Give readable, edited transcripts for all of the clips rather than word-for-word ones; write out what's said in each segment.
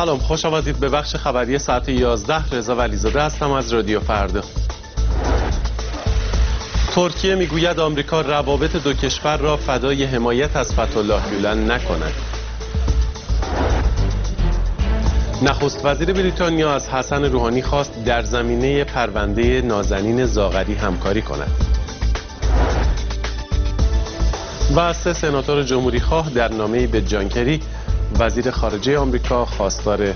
سلام، خوش آمدید به بخش خبری ساعت 11. رضا ولیزاده هستم از رادیو فردا. ترکیه میگوید آمریکا روابط دو کشور را فدای حمایت از فتح‌الله گولن نکند. نخست وزیر بریتانیا از حسن روحانی خواست در زمینه پرونده نازنین زاغری همکاری کند. و 3 سناتور جمهوری خواه در نامه‌ای به جان کری وزیر خارجه آمریکا خواستار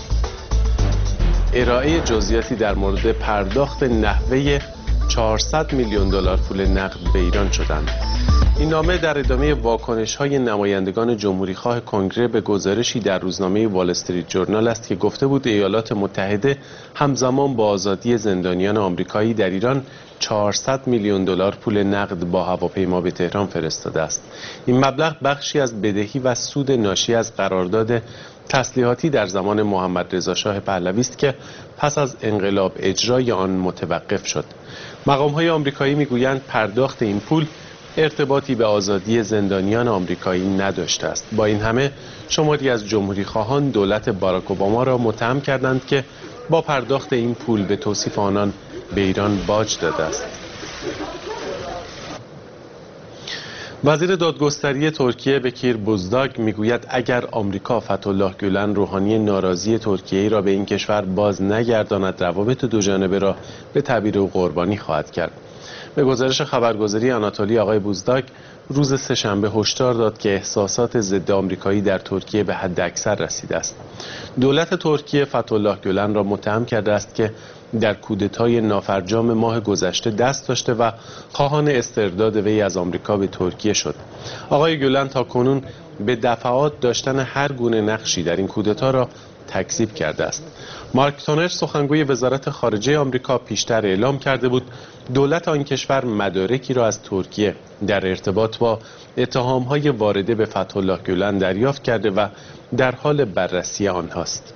ارائه جزئیاتی در مورد پرداخت نحوه 400 میلیون دلار پول نقد به ایران شدند. این نامه در ادامه واکنش‌های نمایندگان جمهوری خواه کنگره به گزارشی در روزنامه وال استریت جورنال است که گفته بود ایالات متحده همزمان با آزادی زندانیان آمریکایی در ایران 400 میلیون دلار پول نقد با هواپیما به تهران فرستاده است. این مبلغ بخشی از بدهی و سود ناشی از قرارداد تسلیحاتی در زمان محمد رضا شاه پهلوی است که پس از انقلاب اجرای آن متوقف شد. مقام‌های آمریکایی میگویند پرداخت این پول ارتباطی به آزادی زندانیان آمریکایی نداشته است. با این همه شماری از جمهوری خواهان دولت باراک اوباما را متهم کردند که با پرداخت این پول به توصیف آنان به ایران باج داده است. وزیر دادگستری ترکیه بکیر بوزداگ میگوید اگر آمریکا فتح‌الله گولن روحانی ناراضی ترکیه را به این کشور باز نگرداند روابط دو جانبه را به تعبیر او قربانی خواهد کرد. به گزارش خبرگزاری آناتولی آقای بوزداگ روز سه‌شنبه هشدار داد که احساسات ضد آمریکایی در ترکیه به حد اکثر رسیده است. دولت ترکیه فتح‌الله گولن را متهم کرده است که در کودتای نافرجام ماه گذشته دست داشته و خواهان استرداد وی از آمریکا به ترکیه شد. آقای گولن تاکنون به دفعات داشتن هر گونه نقشی در این کودتا را تکذیب کرده است. مارک تونر سخنگوی وزارت خارجه آمریکا پیشتر اعلام کرده بود دولت آن کشور مدارکی را از ترکیه در ارتباط با اتهام‌های وارده به فتح‌الله گولن دریافت کرده و در حال بررسی آنهاست.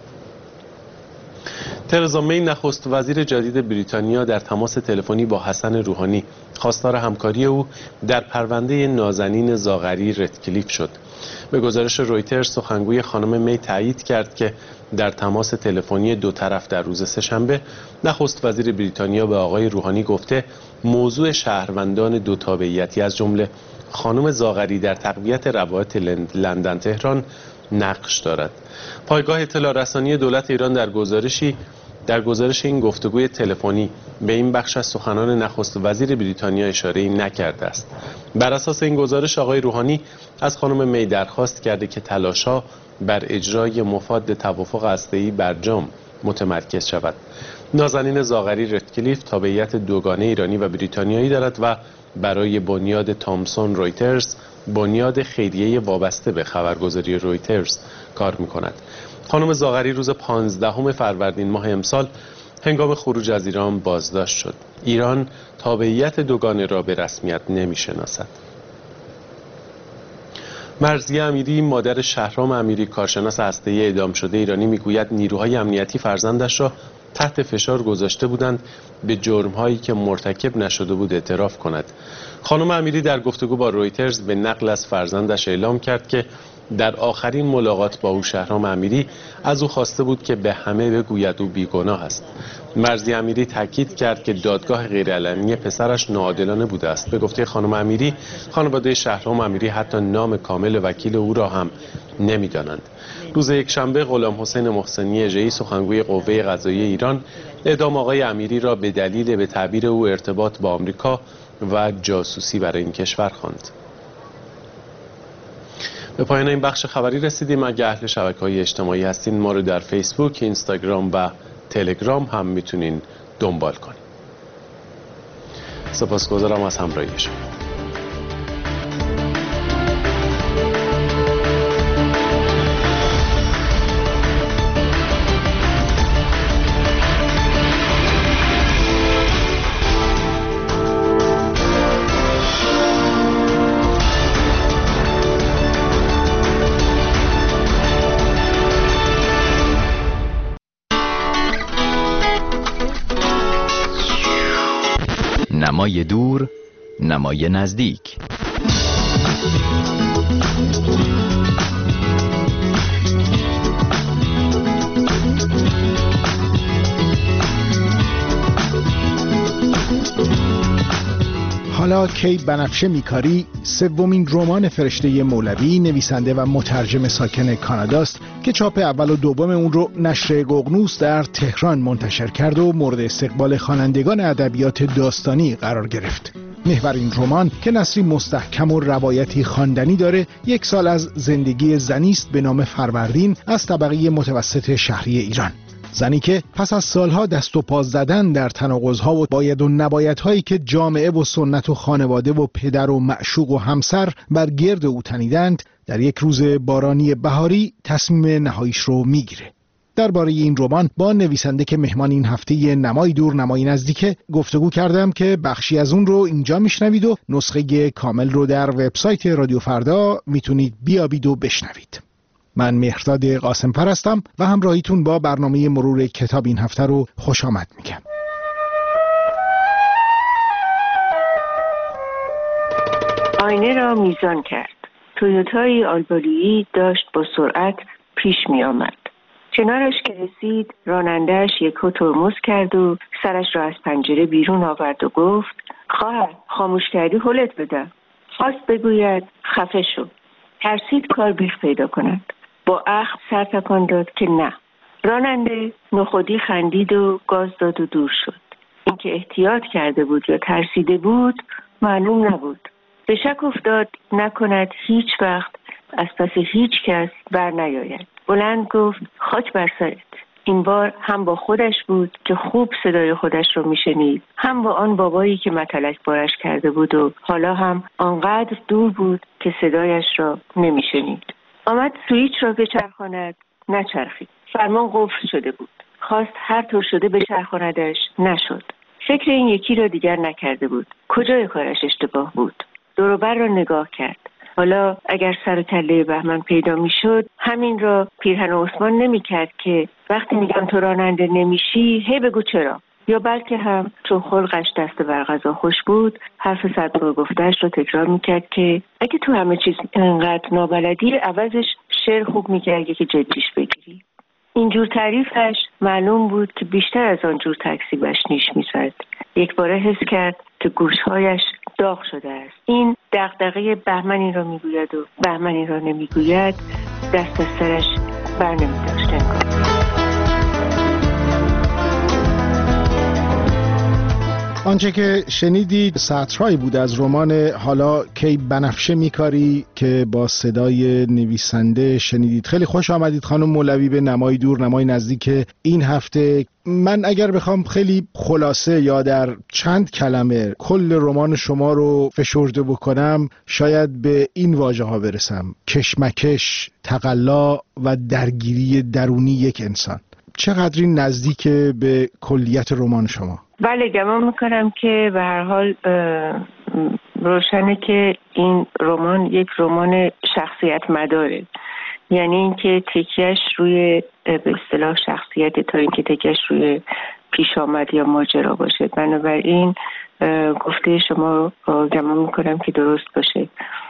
ترزا می نخست وزیر جدید بریتانیا در تماس تلفنی با حسن روحانی خواستار همکاری او در پرونده نازنین زاغری ردکلیف شد. به گزارش رویترز سخنگوی خانم می تایید کرد که در تماس تلفنی دو طرف در روز سه‌شنبه نخست وزیر بریتانیا به آقای روحانی گفته موضوع شهروندان دو تابعیتی از جمله خانم زاغری در تقویت روابط لندن تهران نقش دارد. پایگاه اطلاع رسانی دولت ایران در گزارش این گفتگوی تلفنی به این بخش از سخنان نخست وزیر بریتانیا اشاره‌ای نکرده است. بر اساس این گزارش آقای روحانی از خانم می درخواست کرده که تلاش‌ها بر اجرای مفاد توافق هسته‌ای برجام متمرکز شود. نازنین زاغری ردکلیف تابعیت دوگانه ایرانی و بریتانیایی دارد و برای بنیاد تامسون رویترز، بنیاد خیریه وابسته به خبرگزاری رویترز کار می‌کند. خانم زاغری روز 15 فروردین ماه امسال هنگام خروج از ایران بازداشت شد. ایران تابعیت دوگانه را به رسمیت نمی‌شناسد. مرضیه امیری مادر شهرام امیری کارشناس هسته‌ای اعدام شده ایرانی میگوید نیروهای امنیتی فرزندش را تحت فشار گذاشته بودند به جرم‌هایی که مرتکب نشده بود اعتراف کند. خانم امیری در گفتگو با رویترز به نقل از فرزندش اعلام کرد که در آخرین ملاقات با او شهرام امیری از او خواسته بود که به همه بگوید او بیگناه است. مرضیه امیری تاکید کرد که دادگاه غیرعلنی پسرش ناعادلانه بوده است. به گفته خانم امیری خانواده شهرام امیری حتی نام کامل وکیل او را هم نمی‌دانند. روز یکشنبه غلام حسین محسنی اژه‌ای سخنگوی قوه قضاییه ایران اعدام آقای امیری را به دلیل به تعبیر او ارتباط با آمریکا و جاسوسی برای این کشور خواند. به پایان این بخش خبری رسیدیم. اگر اهل شبکه‌های اجتماعی هستین ما رو در فیسبوک، اینستاگرام و تلگرام هم میتونین دنبال کنین. سپاسگزارم از همراهی شما. نمای دور، نمای نزدیک. حالا کی بنفشه میکاری سومین رمان فرشته مولوی، نویسنده و مترجم ساکن کاناداست که چاپ اول و دوم اون رو نشر ققنوس در تهران منتشر کرد و مورد استقبال خوانندگان ادبیات داستانی قرار گرفت. محور این رمان که نثری مستحکم و روایتی خواندنی داره، 1 سال از زندگی زنی است به نام فروردین از طبقه متوسط شهری ایران. زنی که پس از سالها دست و پا زدن در تناقض‌ها و باید و نبایدهایی که جامعه و سنت و خانواده و پدر و معشوق و همسر بر گرد او تنیدند، در یک روز بارانی بهاری تصمیم نهاییش رو میگیره. درباره این رمان با نویسنده که مهمان این هفته نمای دور نمای نزدیک گفتگو کردم که بخشی از اون رو اینجا میشنوید و نسخه کامل رو در وبسایت رادیو فردا میتونید بیابید و بشنوید. من مهرداد قاسم‌فر هستم و همراهیتون با برنامه مرور کتاب این هفته رو خوش آمد میگم. آینه را میزان کرد. تویوتای آلبالویی داشت با سرعت پیش می آمد. کنارش که رسید راننده‌اش یکو ترمز کرد و سرش را از پنجره بیرون آورد و گفت: خواهر خاموش کردی هلت بدم. خواست بگوید خفه شو. ترسید کار بیخ پیدا کند. با اخم سر تکان داد که نه. راننده نخودی خندید و گاز داد و دور شد. اینکه احتیاط کرده بود یا ترسیده بود معلوم نبود. به شک افتاد نکند هیچ وقت از پس هیچ کس بر نیاید. بلند گفت: خاک بر سرت. این بار هم با خودش بود که خوب صدای خودش رو میشنید، هم با آن بابایی که متلک بارش کرده بود و حالا هم آنقدر دور بود که صدایش را نمیشنید. آمد سویچ را بچرخاند، نچرخید. فرمان قفل شده بود. خواست هر طور شده بچرخاندش، نشد. فکر این یکی را دیگر نکرده بود. کجای کارش اشتباه بود؟ دور و بر را نگاه کرد. حالا اگر سر و کله بهمن پیدا میشد، همین را پیرهن عثمان نمیکرد که وقتی میگم تو راننده نمیشی هی بگو چرا، یا بلکه هم چون خلقش دست بر غذا خوش بود حرف صدبار گفتهش رو تکرار میکرد که اگه تو همه چیز انقدر نابلدی عوضش شعر خوب میکردی که جدیش بگیری. اینجور تعریفش معلوم بود که بیشتر از آنجور تکذیبش نیش میزد. یک باره حس کرد که گوشهایش داغ شده است. این دغدغه بهمنی را میگوید و بهمنی را نمیگوید دست از سرش بر نمیداشت. آنچه که شنیدید سطرهایی بود از رمان حالا کی بنفشه میکاری که با صدای نویسنده شنیدید. خیلی خوش آمدید خانم مولوی به نمای دور نمای نزدیک این هفته. من اگر بخوام خیلی خلاصه یا در چند کلمه کل رمان شما رو فشرده بکنم، شاید به این واژه ها برسم: کشمکش، تقلا و درگیری درونی یک انسان. چقدر این نزدیک به کلیت رمان شما؟ بله، گمان میکنم که به هر حال روشنه که این رمان یک رمان شخصیت مداره، یعنی اینکه تکیهش روی به اصطلاح شخصیت تا اینکه تکیهش روی پیش آمد یا ماجرا باشه. بنابراین گفته شما گمان میکنم که درست باشه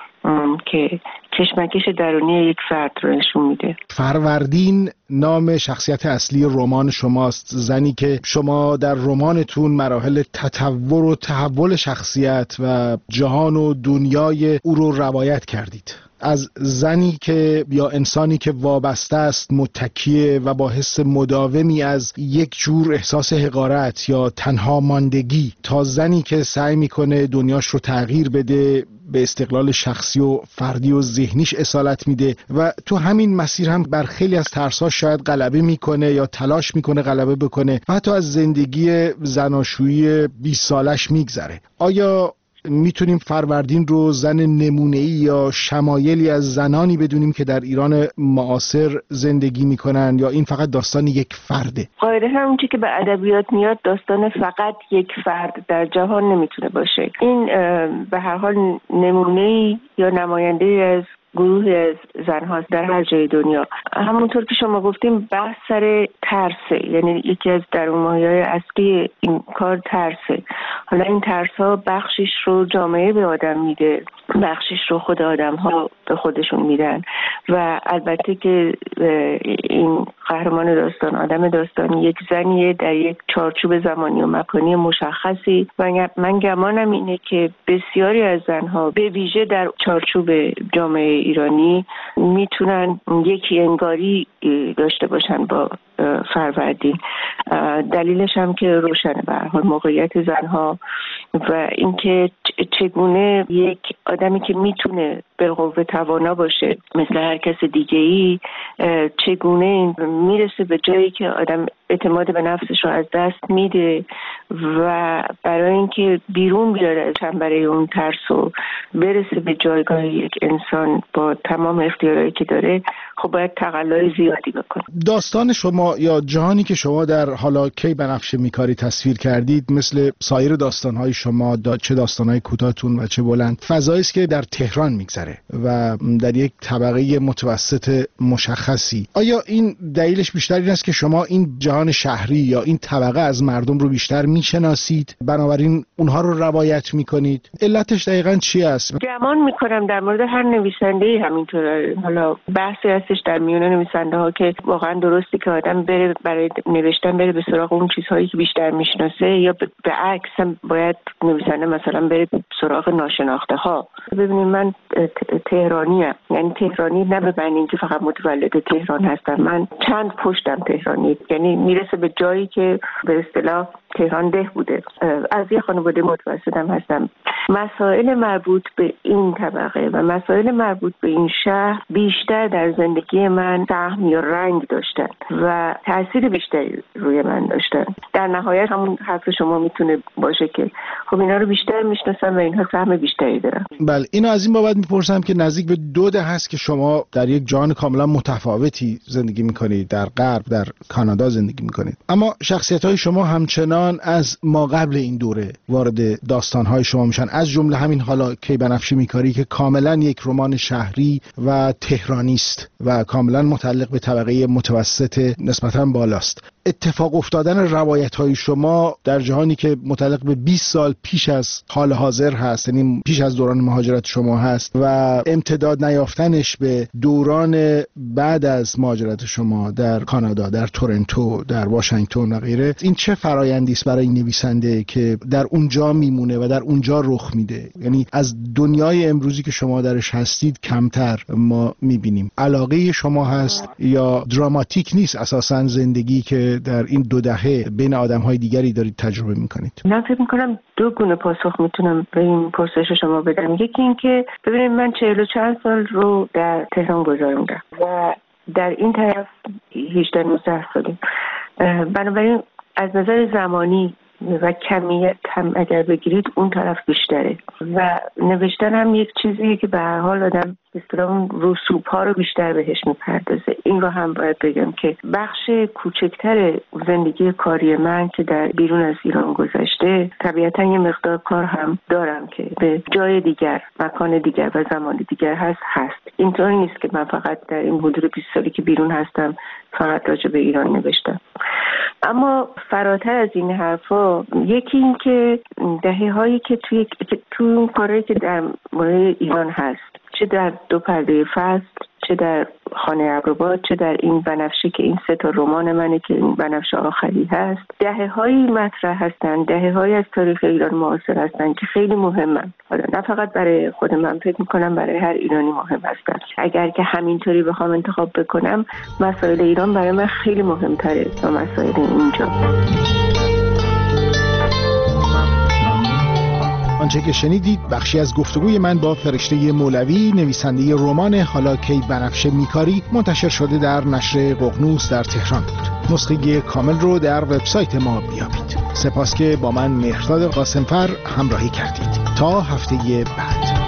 که کشمکش درونی یک فرد رو نشون میده. فروردین نام شخصیت اصلی رمان شماست، زنی که شما در رمانتون مراحل تطور و تحول شخصیت و جهان و دنیای او رو روایت کردید. از زنی که یا انسانی که وابسته است، متکیه و با حس مداومی از یک جور احساس حقارت یا تنها ماندگی، تا زنی که سعی میکنه دنیاش رو تغییر بده، به استقلال شخصی و فردی و ذهنیش اصالت میده و تو همین مسیر هم بر خیلی از ترساش شاید غلبه میکنه یا تلاش میکنه غلبه بکنه و حتی از زندگی زناشویی 20 سالش میگذره. آیا میتونیم فروردین رو زن نمونه‌ای یا شمایلی از زنانی بدونیم که در ایران معاصر زندگی میکنن، یا این فقط داستان یک فرده؟ قاعده همون چیزی که به ادبیات میاد داستان فقط یک فرد در جهان نمیتونه باشه. این به هر حال نمونه‌ای یا نماینده‌ای از گروهی از زن‌ها در هر جای دنیا. همونطور که شما گفتیم بحث سر ترسه، یعنی یکی از درون‌مایه‌های اصلی این کار ترسه. حالا این ترس‌ها بخشش رو جامعه به آدم میده، بخشش رو خود آدم‌ها به خودشون میدن و البته که این قهرمان داستان، آدم داستان، یک زنیه در یک چارچوب زمانی و مکانی مشخصی و من گمانم اینه که بسیاری از زنها به ویژه در چارچوب جامعه ایرانی میتونن یکی انگاری داشته باشن با فروردین. دلیلش هم که روشنه به هر حال موقعیت زنها و اینکه چگونه یک آدمی که میتونه بالقوه توانا باشه مثل هر کس دیگه‌ای چگونه میرسه به جایی که آدم اعتماد به نفسش رو از دست میده و برای اینکه بیرون بیاره از چنبره اون ترس و برسه به جایگاه یک انسان با تمام اختیارایی که داره، خب باید تقلای زیادی بکنه. داستان شما یا جهانی که شما در حالا کی بنفشه میکاری تصویر کردید مثل سایر داستانهای شما، چه داستانهای کوتاهتون و چه بلند، فضایی است که در تهران میگذره و در یک طبقه متوسط مشخصی. آیا این دلیلش بیشتر این است که شما این جهان شهری یا این طبقه از مردم رو بیشتر میشناسید بنابراین اونها رو روایت میکنید؟ علتش دقیقاً چی است؟ گمان میکنم در مورد هر نویسنده‌ای همینطوره. حالا بحثی هستش در میون نویسنده ها که واقعا درستی که آدم بره برای نوشتن بره به سراغ اون چیزهایی که بیشتر میشناسه یا به عکس هم باید نویسنده مثلا بره سراغ ناشناخته ها. ببینید من تهرانیم، یعنی تهرانی نه به معنی اینکه فقط متولد تهران هستم، من چند پشتم تهرانی، یعنی میرسه به جایی که به اصطلاح تهران ده بوده. از یه خانواده متوسطم هستم. مسائل مربوط به این طبقه و مسائل مربوط به این شهر بیشتر در زندگی من سهم یا رنگ داشتن و تأثیر بیشتری روی من داشتن. در نهایت همون حرف شما میتونه باشه که خب اینا رو بیشتر میشناسم و اینها سهم بیشتری دارن. بله، اینو از این بابت میپرسم که نزدیک به 2 دهه است که شما در یک جهان کاملا متفاوتی زندگی میکنید، در غرب، در کانادا زندگی میکنید، اما شخصیت‌های شما همچنان از ما قبل این دوره وارد داستان‌های شما میشن، از جمله همین حالا کی بنفشه میکاری که کاملا یک رمان شهری و تهرانی است و کاملا متعلق به طبقه متوسط نسبتاً بالاست. اتفاق افتادن روایت‌های شما در جهانی که متعلق به 20 سال پیش از حال حاضر هست، یعنی پیش از دوران مهاجرت شما هست و امتداد نیافتنش به دوران بعد از مهاجرت شما در کانادا، در تورنتو، در واشنگتن و غیره، این چه فرآیندی است برای نویسنده که در اونجا میمونه و در اونجا رخ میده؟ یعنی از دنیای امروزی که شما درش هستید کمتر ما میبینیم. علاقه شما هست یا دراماتیک نیست اساساً زندگی که در این 2 دهه بین آدم‌های دیگری دارید تجربه می‌کنید؟ من فکر می‌کنم 2 گونه پاسخ میتونم به این پرسش شما بدم. یکی این که ببینید من 40 و چند سال رو در تهران گذروندم و در این طرف 18-19 سالی. بنابراین از نظر زمانی و کمیت هم اگر بگیرید اون طرف بیشتره و نوشتن هم یک چیزیه که به هر حال آدم اصطلاحاً رسوب ها رو بیشتر بهش میپردازه. این رو هم باید بگم که بخش کوچکتر زندگی کاری من که در بیرون از ایران گذشته، طبیعتاً یه مقدار کار هم دارم که به جای دیگر، مکان دیگر و زمان دیگر هست. اینطوری نیست که من فقط در این حدود 20 سالی که بیرون هستم فقط راجع به ایران نوشتم. اما فراتر از این حرفا، یکی این که دهه‌هایی که توی اون کاری که در مورد ایران هست، چه در 2 پرده فصل، چه در خانه ابروباد، چه در این بنفشه که این 3 تا رمان منه که این بنفشه آخری هست، دهه‌هایی مطرح هستن، دهه‌هایی از تاریخ ایران معاصر هستن که خیلی مهمن. حالا نه فقط برای خود من، فکر می‌کنم برای هر ایرانی مهم هستن. اگر که همینطوری بخوام انتخاب بکنم، مسائل ایران برای من خیلی مهم‌تره تا مسائل اینجا. آنچه که شنیدید بخشی از گفتگوی من با فرشته مولوی، نویسنده رمان حالا کی بنفشه میکاری، منتشر شده در نشر ققنوس در تهران بود. نسخه کامل رو در وبسایت ما بیابید. سپاس که با من مهرداد قاسمفر همراهی کردید. تا هفته بعد.